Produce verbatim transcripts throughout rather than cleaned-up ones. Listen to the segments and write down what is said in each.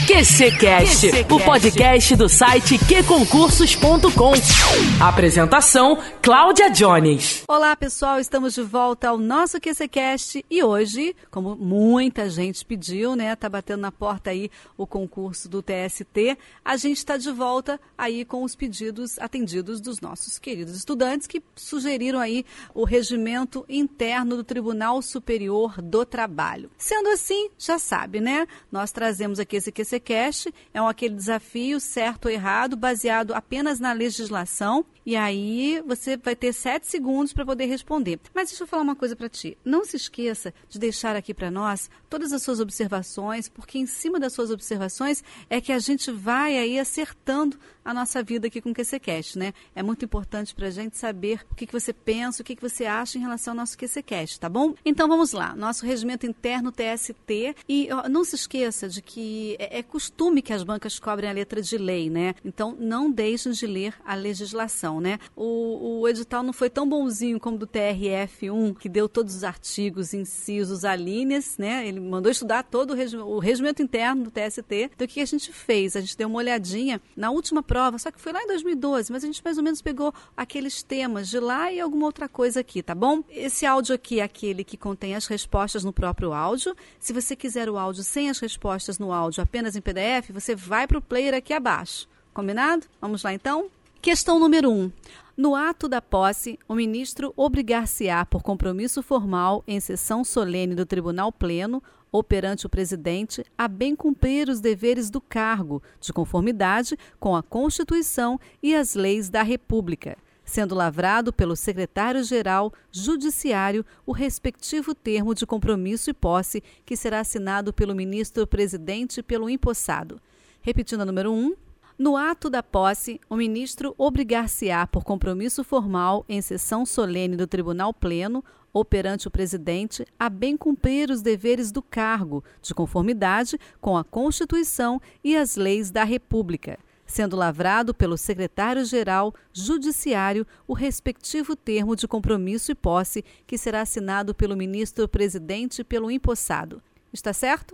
QCCast, o podcast do site que concursos ponto com. Apresentação, Cláudia Jones. Olá, pessoal, estamos de volta ao nosso QCCast e hoje, como muita gente pediu, né, tá batendo na porta aí o concurso do T S T, a gente está de volta aí com os pedidos atendidos dos nossos queridos estudantes que sugeriram aí o regimento interno do Tribunal Superior do Trabalho. Sendo assim, já sabe, né, nós trazemos aqui esse QCCast, é um aquele desafio certo ou errado, baseado apenas na legislação, e aí você vai ter sete segundos para poder responder. Mas deixa eu falar uma coisa para ti. Não se esqueça de deixar aqui para nós todas as suas observações, porque em cima das suas observações é que a gente vai aí acertando a nossa vida aqui com o QCCast, né? É muito importante para a gente saber o que, que você pensa, o que, que você acha em relação ao nosso QCCast, tá bom? Então vamos lá, nosso regimento interno T S T, e ó, não se esqueça de que é, é costume que as bancas cobrem a letra de lei, né? Então não deixem de ler a legislação, né? O, o edital não foi tão bonzinho como do T R F um, que deu todos os artigos, incisos, alíneas, né? Ele mandou estudar todo o, regi o regimento interno do T S T. Então o que a gente fez? A gente deu uma olhadinha na última prova, só que foi lá em dois mil e doze, mas a gente mais ou menos pegou aqueles temas de lá e alguma outra coisa aqui, tá bom? Esse áudio aqui é aquele que contém as respostas no próprio áudio. Se você quiser o áudio sem as respostas no áudio, apenas em P D F, você vai para o player aqui abaixo. Combinado? Vamos lá então? Questão número um. No ato da posse, o ministro obrigar-se-á por compromisso formal em sessão solene do Tribunal Pleno ou perante o presidente a bem cumprir os deveres do cargo, de conformidade com a Constituição e as leis da República, sendo lavrado pelo secretário-geral judiciário o respectivo termo de compromisso e posse que será assinado pelo ministro-presidente e pelo empossado. Repetindo a número um. No ato da posse, o ministro obrigar-se-á por compromisso formal em sessão solene do Tribunal Pleno ou perante o presidente a bem cumprir os deveres do cargo, de conformidade com a Constituição e as leis da República, sendo lavrado pelo secretário-geral judiciário o respectivo termo de compromisso e posse que será assinado pelo ministro-presidente e pelo empossado. Está certo?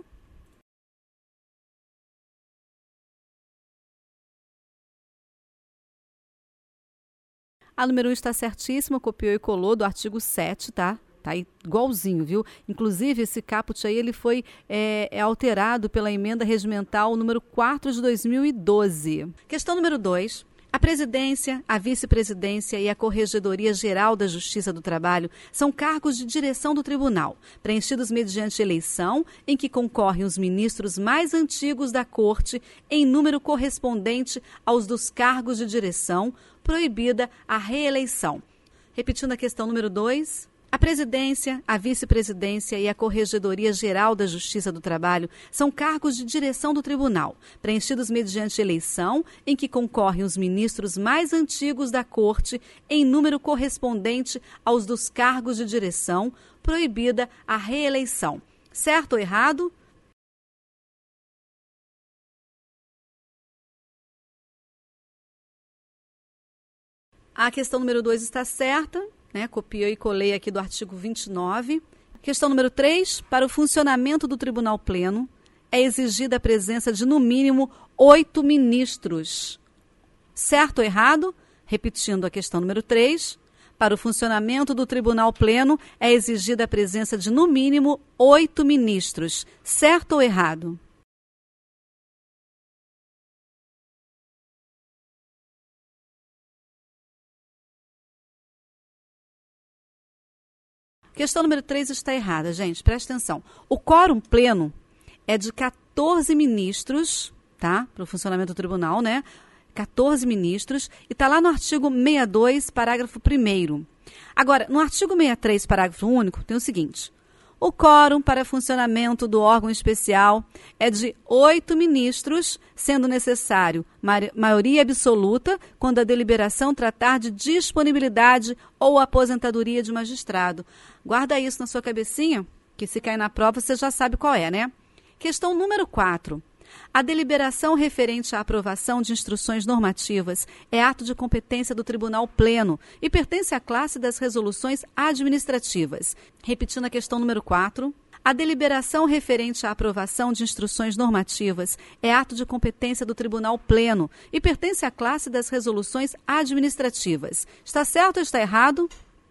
A número um está certíssima, copiou e colou do artigo sete, tá? Tá aí igualzinho, viu? Inclusive, esse caput aí, ele foi é, é alterado pela emenda regimental número quatro de dois mil e doze. Questão número dois. A presidência, a vice-presidência e a Corregedoria Geral da Justiça do Trabalho são cargos de direção do tribunal, preenchidos mediante eleição, em que concorrem os ministros mais antigos da Corte, em número correspondente aos dos cargos de direção, proibida a reeleição. Repetindo a questão número dois. A presidência, a vice-presidência e a Corregedoria Geral da Justiça do Trabalho são cargos de direção do tribunal, preenchidos mediante eleição, em que concorrem os ministros mais antigos da Corte, em número correspondente aos dos cargos de direção, proibida a reeleição. Certo ou errado? A questão número dois está certa, né? Copiei e colei aqui do artigo vinte e nove. Questão número três. Para o funcionamento do Tribunal Pleno, é exigida a presença de, no mínimo, oito ministros. Certo ou errado? Repetindo a questão número três. Para o funcionamento do Tribunal Pleno, é exigida a presença de, no mínimo, oito ministros. Certo ou errado? Questão número três está errada, gente, presta atenção. O quórum pleno é de quatorze ministros, tá? Para o funcionamento do tribunal, né? quatorze ministros, e está lá no artigo sessenta e dois, parágrafo primeiro. Agora, no artigo sessenta e três, parágrafo único, tem o seguinte: o quórum para funcionamento do órgão especial é de oito ministros, sendo necessário maioria absoluta quando a deliberação tratar de disponibilidade ou aposentadoria de magistrado. Guarda isso na sua cabecinha, que se cair na prova você já sabe qual é, né? Questão número quatro. A deliberação referente à aprovação de instruções normativas é ato de competência do Tribunal Pleno e pertence à classe das resoluções administrativas. Repetindo a questão número quatro. A deliberação referente à aprovação de instruções normativas é ato de competência do Tribunal Pleno e pertence à classe das resoluções administrativas. Está certo ou está errado?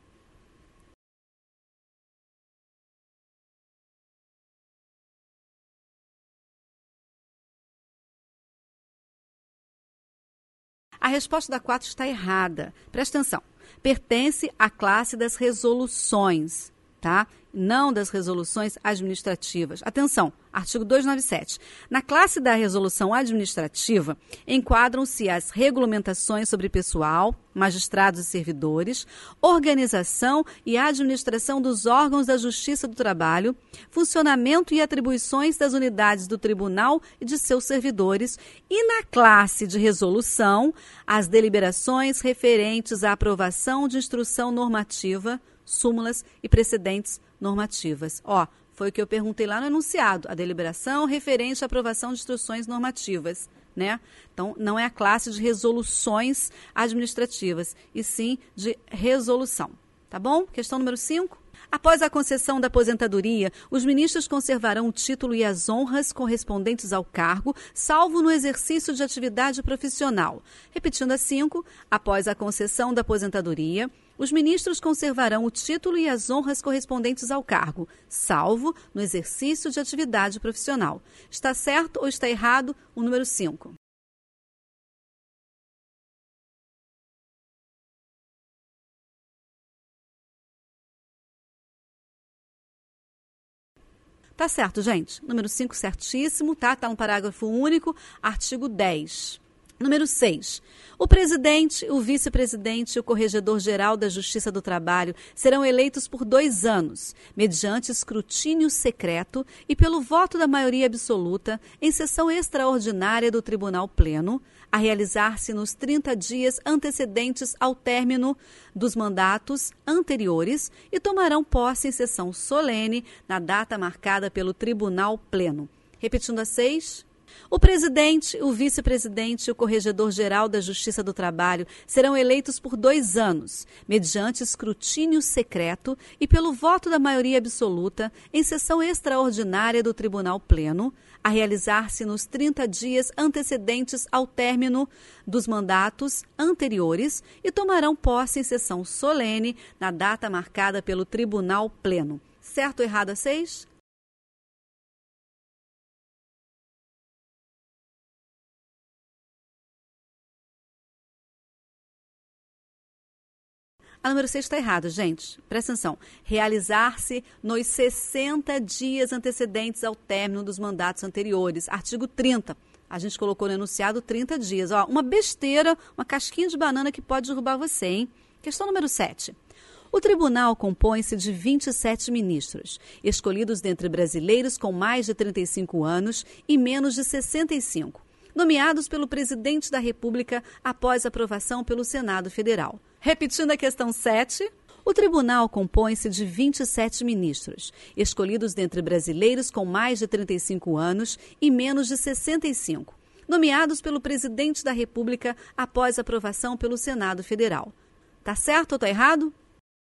A resposta da quatro está errada. Presta atenção. Pertence à classe das resoluções, tá? Não das resoluções administrativas. Atenção, artigo duzentos e noventa e sete. Na classe da resolução administrativa, enquadram-se as regulamentações sobre pessoal, magistrados e servidores, organização e administração dos órgãos da Justiça do Trabalho, funcionamento e atribuições das unidades do tribunal e de seus servidores, e na classe de resolução, as deliberações referentes à aprovação de instrução normativa, súmulas e precedentes normativas. Ó, foi o que eu perguntei lá no enunciado, a deliberação referente à aprovação de instruções normativas, né? Então, não é a classe de resoluções administrativas, e sim de resolução, tá bom? Questão número cinco. Após a concessão da aposentadoria, os ministros conservarão o título e as honras correspondentes ao cargo, salvo no exercício de atividade profissional. Repetindo a cinco, após a concessão da aposentadoria, os ministros conservarão o título e as honras correspondentes ao cargo, salvo no exercício de atividade profissional. Está certo ou está errado o número cinco? Tá certo, gente. Número cinco, certíssimo, tá? Tá um parágrafo único, artigo dez. Número seis. O presidente, o vice-presidente e o corregedor-geral da Justiça do Trabalho serão eleitos por dois anos, mediante escrutínio secreto e pelo voto da maioria absoluta, em sessão extraordinária do Tribunal Pleno, a realizar-se nos trinta dias antecedentes ao término dos mandatos anteriores e tomarão posse em sessão solene na data marcada pelo Tribunal Pleno. Repetindo a seis. O presidente, o vice-presidente e o corregedor-geral da Justiça do Trabalho serão eleitos por dois anos, mediante escrutínio secreto e pelo voto da maioria absoluta, em sessão extraordinária do Tribunal Pleno, a realizar-se nos trinta dias antecedentes ao término dos mandatos anteriores e tomarão posse em sessão solene na data marcada pelo Tribunal Pleno. Certo ou errado a seis? A número seis está errada, gente. Presta atenção. Realizar-se nos sessenta dias antecedentes ao término dos mandatos anteriores. Artigo trinta. A gente colocou no enunciado trinta dias. Ó, uma besteira, uma casquinha de banana que pode derrubar você, hein? Questão número sete. O tribunal compõe-se de vinte e sete ministros, escolhidos dentre brasileiros com mais de trinta e cinco anos e menos de sessenta e cinco, nomeados pelo presidente da República após aprovação pelo Senado Federal. Repetindo a questão sete, o tribunal compõe-se de vinte e sete ministros, escolhidos dentre brasileiros com mais de trinta e cinco anos e menos de sessenta e cinco, nomeados pelo presidente da República após aprovação pelo Senado Federal. Tá certo ou tá errado?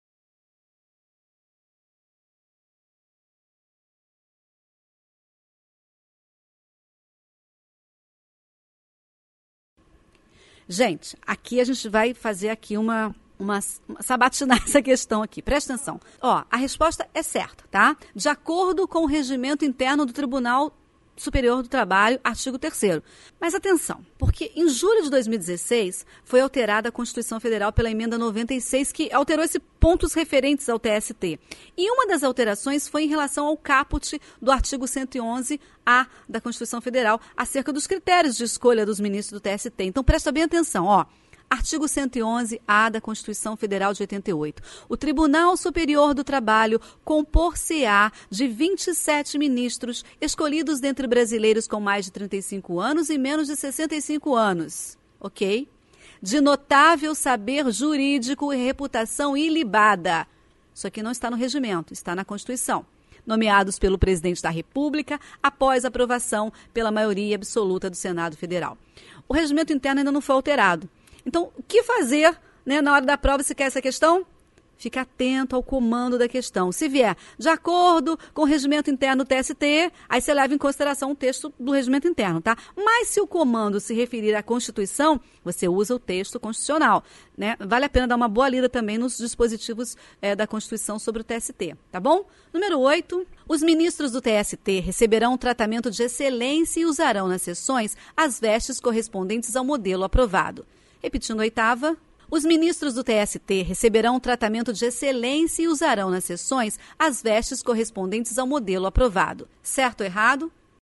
Gente, aqui a gente vai fazer aqui uma, uma, uma sabatinar essa questão aqui. Presta atenção. Ó, a resposta é certa, tá? De acordo com o regimento interno do Tribunal Superior do Trabalho, artigo terceiro. Mas atenção, porque em julho de dois mil e dezesseis foi alterada a Constituição Federal pela emenda noventa e seis, que alterou esses pontos referentes ao T S T. E uma das alterações foi em relação ao caput do artigo cento e onze A da Constituição Federal, acerca dos critérios de escolha dos ministros do T S T. Então presta bem atenção, ó. Artigo cento e onze A da Constituição Federal de oitenta e oito. O Tribunal Superior do Trabalho compor-se-á de vinte e sete ministros escolhidos dentre brasileiros com mais de trinta e cinco anos e menos de sessenta e cinco anos. Ok? De notável saber jurídico e reputação ilibada. Isso aqui não está no regimento, está na Constituição. Nomeados pelo presidente da República após aprovação pela maioria absoluta do Senado Federal. O regimento interno ainda não foi alterado. Então, o que fazer, né, na hora da prova, se quer essa questão? Fique atento ao comando da questão. Se vier de acordo com o regimento interno do T S T, aí você leva em consideração o texto do regimento interno, tá? Mas se o comando se referir à Constituição, você usa o texto constitucional, né? Vale a pena dar uma boa lida também nos dispositivos é, da Constituição sobre o T S T, tá bom? Número oito. Os ministros do T S T receberão um tratamento de excelência e usarão nas sessões as vestes correspondentes ao modelo aprovado. Repetindo a oitava. Os ministros do T S T receberão um tratamento de excelência e usarão nas sessões as vestes correspondentes ao modelo aprovado. Certo ou errado?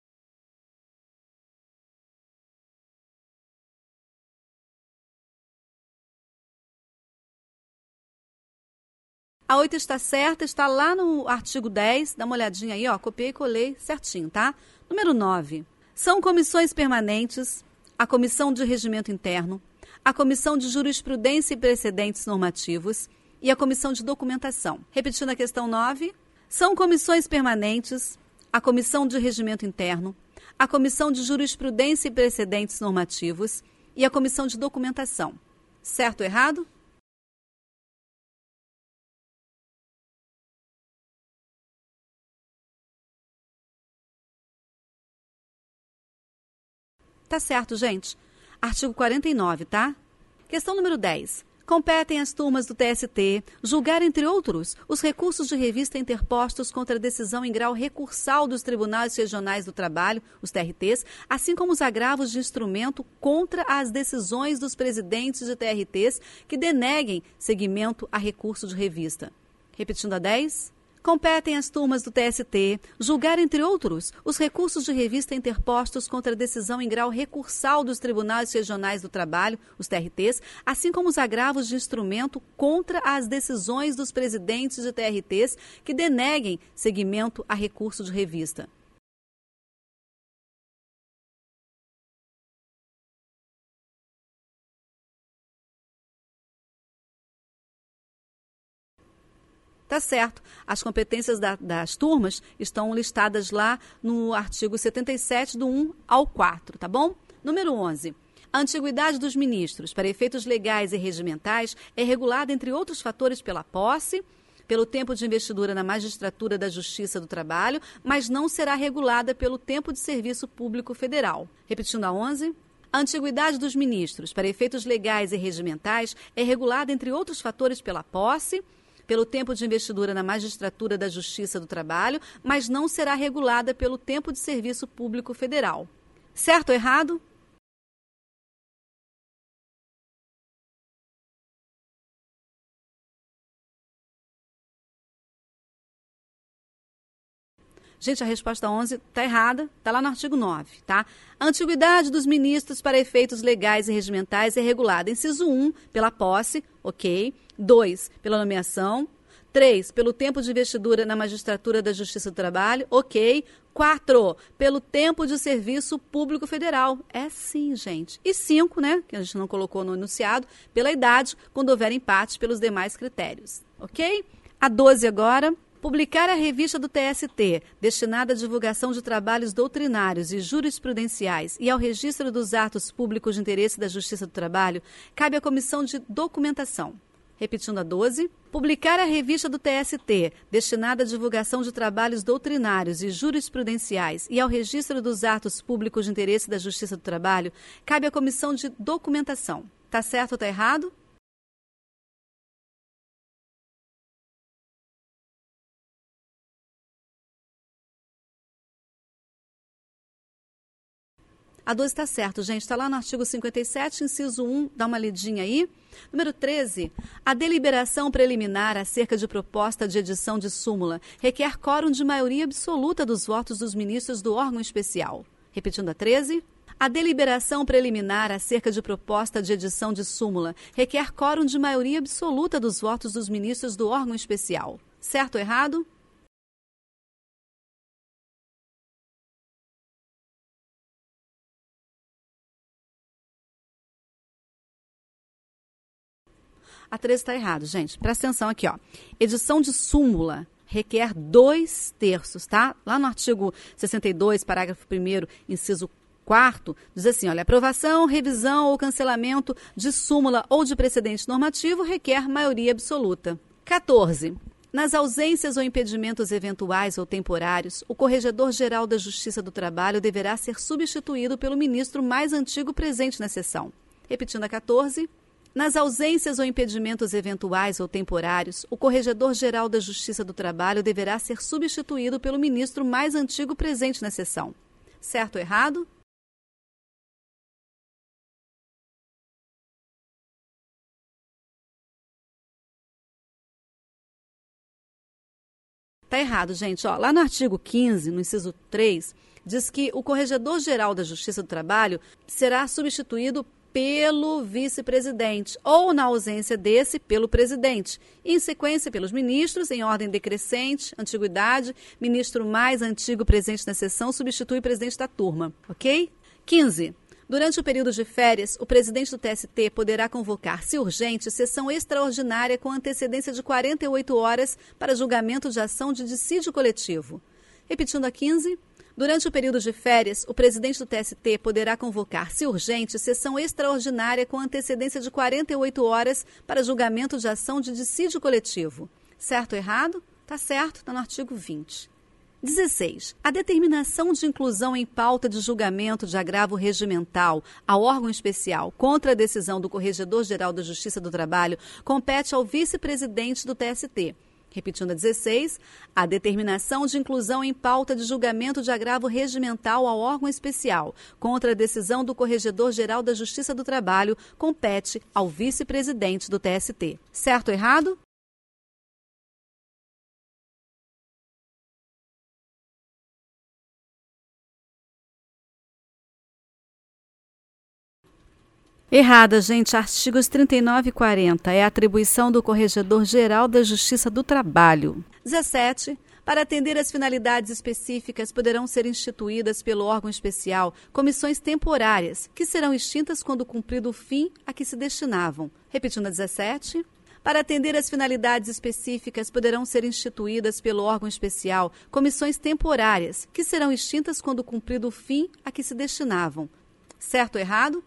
A oito está certa, está lá no artigo dez, dá uma olhadinha aí, ó, copiei e colei certinho, tá? Número nove. São comissões permanentes, a Comissão de Regimento Interno, a Comissão de Jurisprudência e Precedentes Normativos e a Comissão de Documentação. Repetindo a questão nove, são comissões permanentes, a Comissão de Regimento Interno, a Comissão de Jurisprudência e Precedentes Normativos e a Comissão de Documentação. Certo ou errado? Tá certo, gente. Artigo quarenta e nove, tá? Questão número dez. Competem às turmas do T S T julgar, entre outros, os recursos de revista interpostos contra a decisão em grau recursal dos Tribunais Regionais do Trabalho, os T R Ts, assim como os agravos de instrumento contra as decisões dos presidentes de T R Ts que deneguem seguimento a recurso de revista. Repetindo a dez. Competem às turmas do T S T julgar, entre outros, os recursos de revista interpostos contra a decisão em grau recursal dos Tribunais Regionais do Trabalho, os T R Ts, assim como os agravos de instrumento contra as decisões dos presidentes de T R Ts que deneguem seguimento a recurso de revista. Tá certo. As competências da, das turmas estão listadas lá no artigo setenta e sete, do um ao quatro, tá bom? Número onze. A antiguidade dos ministros, para efeitos legais e regimentais, é regulada, entre outros fatores, pela posse, pelo tempo de investidura na magistratura da Justiça do Trabalho, mas não será regulada pelo tempo de serviço público federal. Repetindo a onze. A antiguidade dos ministros, para efeitos legais e regimentais, é regulada, entre outros fatores, pela posse, pelo tempo de investidura na magistratura da Justiça do Trabalho, mas não será regulada pelo tempo de serviço público federal. Certo ou errado? Gente, a resposta onze está errada, está lá no artigo nove, tá? A antiguidade dos ministros para efeitos legais e regimentais é regulada, inciso um, pela posse, ok. dois, pela nomeação. três, pelo tempo de investidura na magistratura da Justiça do Trabalho, ok. quatro, pelo tempo de serviço público federal. É sim, gente. E cinco, né, que a gente não colocou no enunciado, pela idade, quando houver empate pelos demais critérios, ok? A doze agora. Publicar a revista do T S T, destinada à divulgação de trabalhos doutrinários e jurisprudenciais e ao registro dos atos públicos de interesse da Justiça do Trabalho, cabe à Comissão de Documentação. Repetindo a doze. Publicar a revista do T S T, destinada à divulgação de trabalhos doutrinários e jurisprudenciais e ao registro dos atos públicos de interesse da Justiça do Trabalho, cabe à Comissão de Documentação. Tá certo ou tá errado? A doze está certo, gente. Está lá no artigo cinquenta e sete, inciso um. Dá uma lidinha aí. Número treze. A deliberação preliminar acerca de proposta de edição de súmula requer quórum de maioria absoluta dos votos dos ministros do órgão especial. Repetindo a treze. A deliberação preliminar acerca de proposta de edição de súmula requer quórum de maioria absoluta dos votos dos ministros do órgão especial. Certo ou errado? A treze está errado, gente. Presta atenção aqui, ó. Edição de súmula requer dois terços, tá? Lá no artigo sessenta e dois, parágrafo primeiro, inciso quarto, diz assim, olha, aprovação, revisão ou cancelamento de súmula ou de precedente normativo requer maioria absoluta. quatorze. Nas ausências ou impedimentos eventuais ou temporários, o Corregedor-Geral da Justiça do Trabalho deverá ser substituído pelo ministro mais antigo presente na sessão. Repetindo a quatorze. Nas ausências ou impedimentos eventuais ou temporários, o Corregedor-Geral da Justiça do Trabalho deverá ser substituído pelo ministro mais antigo presente na sessão. Certo ou errado? Tá errado, gente. Ó, lá no artigo quinze, no inciso três, diz que o Corregedor-Geral da Justiça do Trabalho será substituído pelo vice-presidente, ou, na ausência desse, pelo presidente. E, em sequência, pelos ministros, em ordem decrescente, antiguidade, ministro mais antigo presente na sessão substitui o presidente da turma. Ok? quinze. Durante o período de férias, o presidente do T S T poderá convocar, se urgente, sessão extraordinária com antecedência de quarenta e oito horas para julgamento de ação de dissídio coletivo. Repetindo a quinze. Durante o período de férias, o presidente do T S T poderá convocar, se urgente, sessão extraordinária com antecedência de quarenta e oito horas para julgamento de ação de dissídio coletivo. Certo ou errado? Tá certo, está no artigo vinte. dezesseis. A determinação de inclusão em pauta de julgamento de agravo regimental ao órgão especial contra a decisão do Corregedor-Geral da Justiça do Trabalho compete ao vice-presidente do T S T. Repetindo a dezesseis, a determinação de inclusão em pauta de julgamento de agravo regimental ao órgão especial contra a decisão do Corregedor-Geral da Justiça do Trabalho compete ao vice-presidente do T S T. Certo ou errado? Errada, gente. Artigos trinta e nove e quarenta. É a atribuição do Corregedor-Geral da Justiça do Trabalho. dezessete. Para atender às finalidades específicas, poderão ser instituídas pelo órgão especial comissões temporárias, que serão extintas quando cumprido o fim a que se destinavam. Repetindo a dezessete. Para atender às finalidades específicas, poderão ser instituídas pelo órgão especial comissões temporárias, que serão extintas quando cumprido o fim a que se destinavam. Certo ou errado?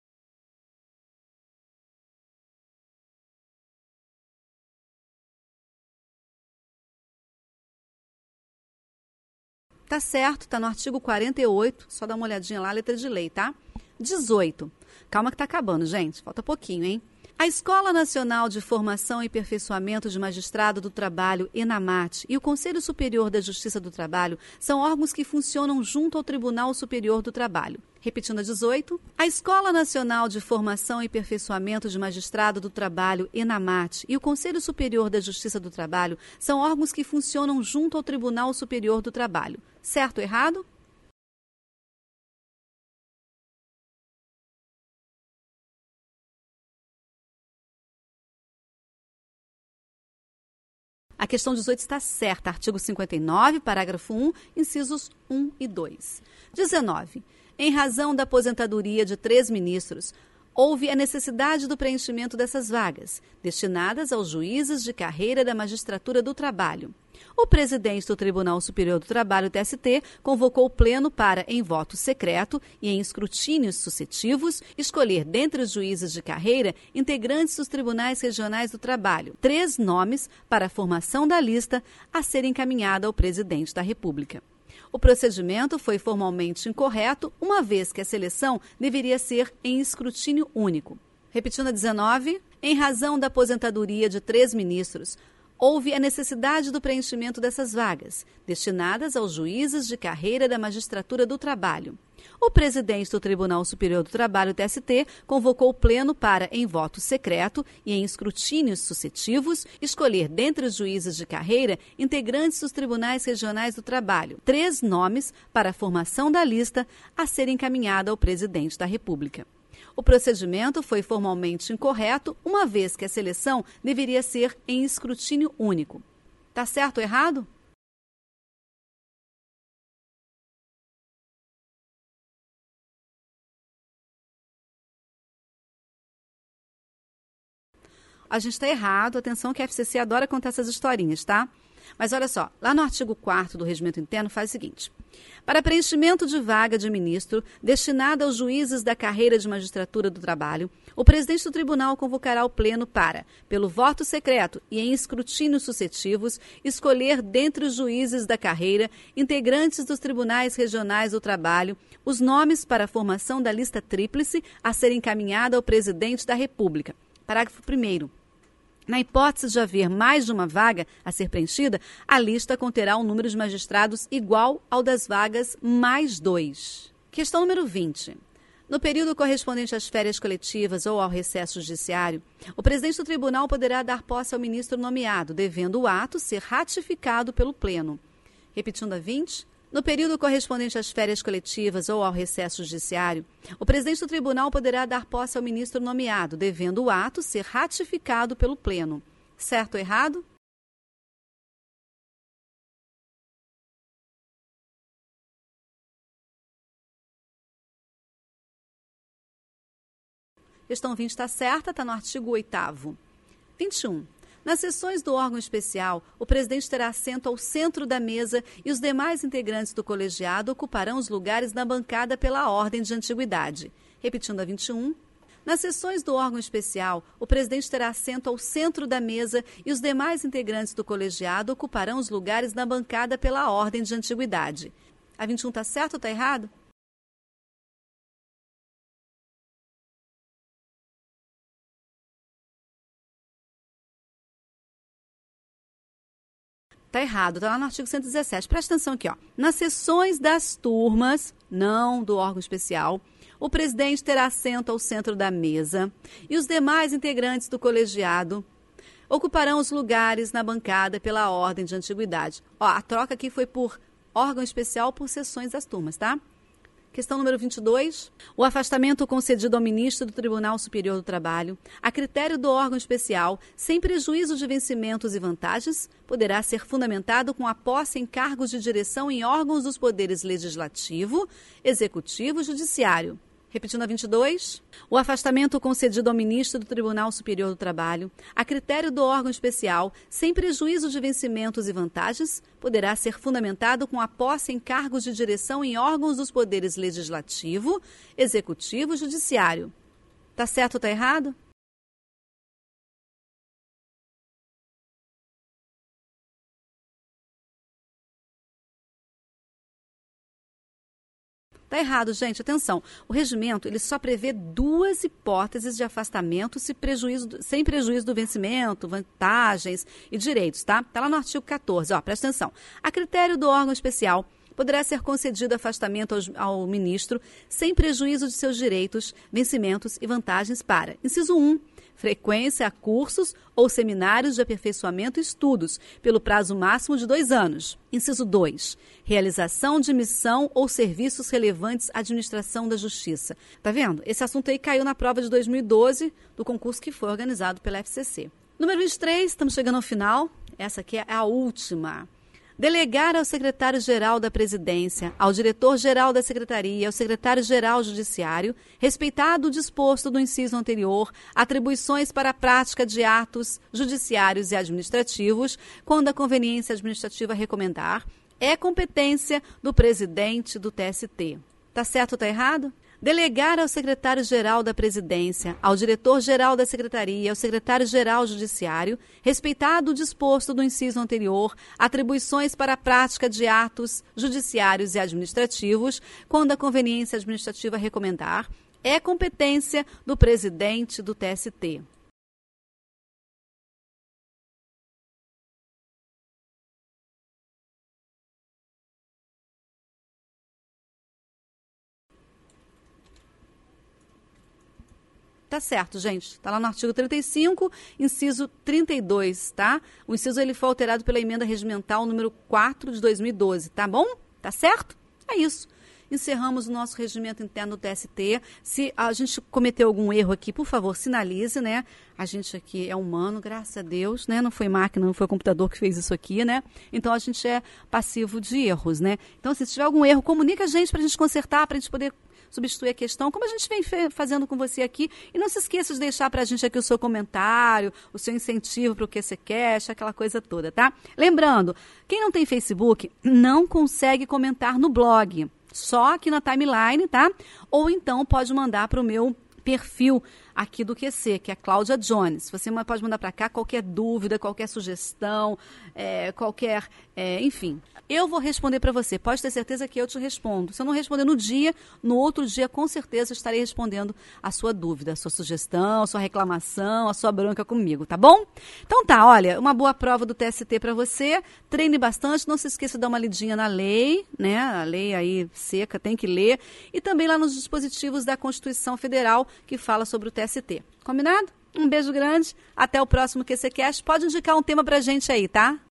Tá certo, tá no artigo quarenta e oito, só dá uma olhadinha lá, letra de lei, tá? dezoito. Calma que tá acabando, gente, falta pouquinho, hein? A Escola Nacional de Formação e Aperfeiçoamento de Magistrado do Trabalho, ENAMAT, e o Conselho Superior da Justiça do Trabalho são órgãos que funcionam junto ao Tribunal Superior do Trabalho. Repetindo a dezoito, a Escola Nacional de Formação e Aperfeiçoamento de Magistrado do Trabalho, ENAMAT, e o Conselho Superior da Justiça do Trabalho são órgãos que funcionam junto ao Tribunal Superior do Trabalho. Certo ou errado? A questão dezoito está certa. Artigo cinquenta e nove, parágrafo um, incisos um e dois. dezenove. Em razão da aposentadoria de três ministros, houve a necessidade do preenchimento dessas vagas, destinadas aos juízes de carreira da Magistratura do Trabalho. O presidente do Tribunal Superior do Trabalho, T S T, convocou o pleno para, em voto secreto e em escrutínios sucessivos, escolher dentre os juízes de carreira integrantes dos tribunais regionais do trabalho, três nomes para a formação da lista a ser encaminhada ao presidente da República. O procedimento foi formalmente incorreto, uma vez que a seleção deveria ser em escrutínio único. Repetindo a dezenove, em razão da aposentadoria de três ministros, houve a necessidade do preenchimento dessas vagas, destinadas aos juízes de carreira da Magistratura do Trabalho. O presidente do Tribunal Superior do Trabalho, T S T, convocou o pleno para, em voto secreto e em escrutínios sucessivos, escolher dentre os juízes de carreira integrantes dos tribunais regionais do trabalho, três nomes para a formação da lista a ser encaminhada ao presidente da República. O procedimento foi formalmente incorreto, uma vez que a seleção deveria ser em escrutínio único. Tá certo ou errado? A gente está errado. Atenção que a F C C adora contar essas historinhas, tá? Mas olha só, lá no artigo quarto do Regimento Interno faz o seguinte: para preenchimento de vaga de ministro destinada aos juízes da carreira de magistratura do trabalho, o presidente do tribunal convocará o pleno para, pelo voto secreto e em escrutínios sucessivos, escolher dentre os juízes da carreira, integrantes dos tribunais regionais do trabalho, os nomes para a formação da lista tríplice a ser encaminhada ao presidente da República. Parágrafo primeiro. Na hipótese de haver mais de uma vaga a ser preenchida, a lista conterá um número de magistrados igual ao das vagas mais dois. Questão número vinte. No período correspondente às férias coletivas ou ao recesso judiciário, o presidente do tribunal poderá dar posse ao ministro nomeado, devendo o ato ser ratificado pelo pleno. Repetindo a vinte. No período correspondente às férias coletivas ou ao recesso judiciário, o presidente do tribunal poderá dar posse ao ministro nomeado, devendo o ato ser ratificado pelo pleno. Certo ou errado? Questão vinte está certa, está no artigo oitavo. vinte e um. Nas sessões do órgão especial, o presidente terá assento ao centro da mesa e os demais integrantes do colegiado ocuparão os lugares na bancada pela ordem de antiguidade. Repetindo a vinte e um. Nas sessões do órgão especial, o presidente terá assento ao centro da mesa e os demais integrantes do colegiado ocuparão os lugares na bancada pela ordem de antiguidade. A vinte e um está certo ou está errado? Está errado, está lá no artigo cento e dezessete. Presta atenção aqui, ó. Nas sessões das turmas, não do órgão especial, o presidente terá assento ao centro da mesa e os demais integrantes do colegiado ocuparão os lugares na bancada pela ordem de antiguidade. Ó, a troca aqui foi por órgão especial por sessões das turmas, tá? Questão número vinte e dois. O afastamento concedido ao ministro do Tribunal Superior do Trabalho, a critério do órgão especial, sem prejuízo de vencimentos e vantagens, poderá ser fundamentado com a posse em cargos de direção em órgãos dos poderes legislativo, executivo e judiciário. Repetindo a vinte e dois. O afastamento concedido ao ministro do Tribunal Superior do Trabalho, a critério do órgão especial, sem prejuízo de vencimentos e vantagens, poderá ser fundamentado com a posse em cargos de direção em órgãos dos poderes legislativo, executivo e judiciário. Tá certo ou tá errado? Está errado, gente. Atenção. O regimento ele só prevê duas hipóteses de afastamento se prejuízo, sem prejuízo do vencimento, vantagens e direitos, tá? Está lá no artigo quatorze. Ó, presta atenção. A critério do órgão especial, poderá ser concedido afastamento ao, ao ministro sem prejuízo de seus direitos, vencimentos e vantagens para, inciso um, frequência a cursos ou seminários de aperfeiçoamento e estudos, pelo prazo máximo de dois anos. Inciso dois. Realização de missão ou serviços relevantes à administração da justiça. Tá vendo? Esse assunto aí caiu na prova de dois mil e doze, do concurso que foi organizado pela F C C. Número vinte e três, estamos chegando ao final. Essa aqui é a última. Delegar ao secretário-geral da Presidência, ao diretor-geral da Secretaria, ao secretário-geral judiciário, respeitado o disposto do inciso anterior, atribuições para a prática de atos judiciários e administrativos, quando a conveniência administrativa recomendar, é competência do presidente do T S T. Tá certo ou tá errado? Delegar ao secretário-geral da Presidência, ao diretor-geral da Secretaria, ao secretário-geral judiciário, respeitado o disposto do inciso anterior, atribuições para a prática de atos judiciários e administrativos, quando a conveniência administrativa recomendar, é competência do presidente do T S T. Tá certo, gente. Tá lá no artigo trinta e cinco, inciso trinta e dois, tá? O inciso ele foi alterado pela emenda regimental número quatro de dois mil e doze, tá bom? Tá certo? É isso. Encerramos o nosso regimento interno do T S T. Se a gente cometeu algum erro aqui, por favor, sinalize, né? A gente aqui é humano, graças a Deus, né? Não foi máquina, não foi computador que fez isso aqui, né? Então, a gente é passivo de erros, né? Então, se tiver algum erro, comunica a gente para a gente consertar, para a gente poder substituir a questão, como a gente vem fazendo com você aqui. E não se esqueça de deixar para a gente aqui o seu comentário, o seu incentivo para o QCCast, aquela coisa toda, tá? Lembrando, quem não tem Facebook não consegue comentar no blog, só aqui na timeline, tá? Ou então pode mandar para o meu perfil aqui do Q C, que é Cláudia Jones. Você pode mandar para cá qualquer dúvida, qualquer sugestão, é, qualquer, é, enfim. Eu vou responder para você. Pode ter certeza que eu te respondo. Se eu não responder no dia, no outro dia, com certeza, eu estarei respondendo a sua dúvida, a sua sugestão, a sua reclamação, a sua bronca comigo, tá bom? Então tá, olha, uma boa prova do T S T para você. Treine bastante, não se esqueça de dar uma lidinha na lei, né? A lei aí seca, tem que ler. E também lá nos dispositivos da Constituição Federal, que fala sobre o T S T. Combinado? Um beijo grande. Até o próximo QCCast. Pode indicar um tema pra gente aí, tá?